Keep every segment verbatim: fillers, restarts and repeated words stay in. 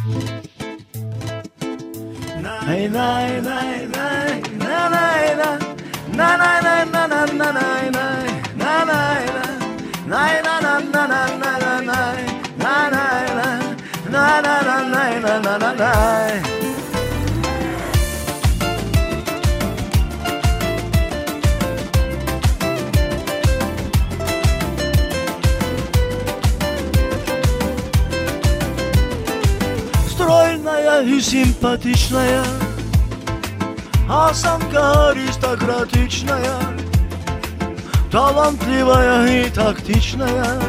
Най, най, най, най, на, най, на, на, най, най, на, на, на, най, най, на, най, на, най, на, на, на, на, на, на, най, на, най, на, на, на, на, най, на, на, на, най. Стройная и симпатичная, осанка аристократичная, талантливая и тактичная,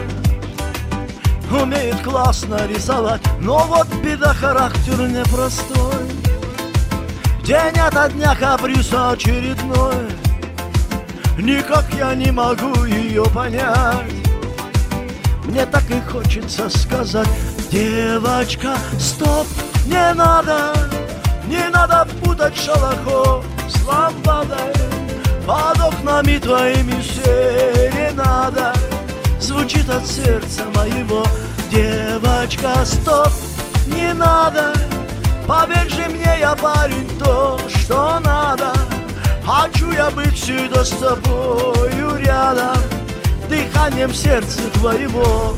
умеет классно рисовать, но вот беда, характер непростой. День ото дня каприз очередной, никак я не могу ее понять. Мне так и хочется сказать: девочка, стоп, не надо, не надо путать шалахов с лампадой. Под окнами твоими серенада звучит от сердца моего. Девочка, стоп, не надо, поверь же мне, я парень, то, что надо. Хочу я быть всегда с тобою рядом, дыханием сердца твоего.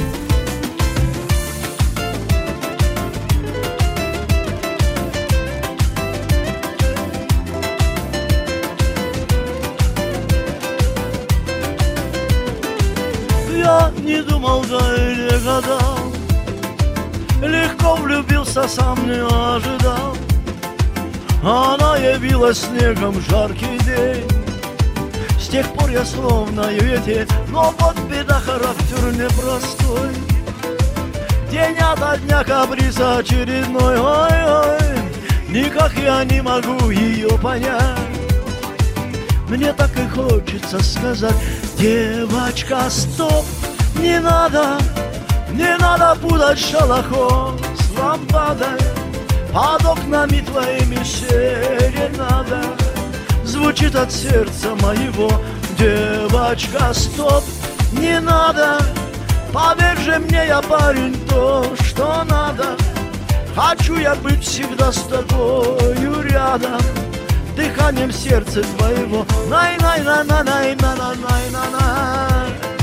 Я не думал, да и не гадал, легко влюбился, сам не ожидал. Она явилась снегом в жаркий день, с тех пор я словно ее тень. Но вот беда, характер непростой, день ото дня каприз очередной. Ой-ой, никак я не могу ее понять. Мне так и хочется сказать: девочка, стоп, не надо, не надо путать шалахов с лампадой. Под окнами твоими серенада звучит от сердца моего. Девочка, стоп, не надо, поверь же мне, я парень, то, что надо. Хочу я быть всегда с тобою рядом, дыханием сердца твоего. Най-най-на-на-най-на-на-най-на-на.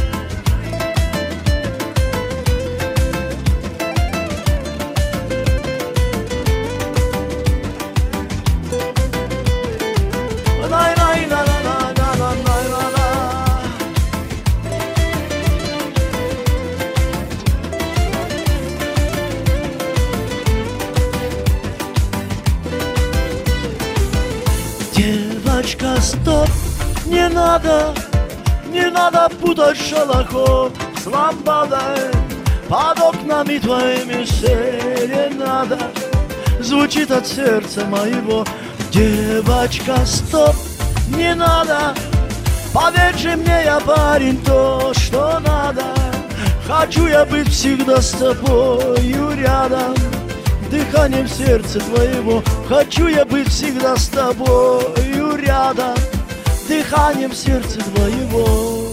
Девочка, стоп, не надо, не надо путать шалахов с лампадой. Под окнами твоими серенада звучит от сердца моего. Девочка, стоп, не надо, поверь же мне, я парень, то, что надо. Хочу я быть всегда с тобою рядом, дыханием сердца твоего. Хочу я быть всегда с тобою рядом, дыханием сердца твоего.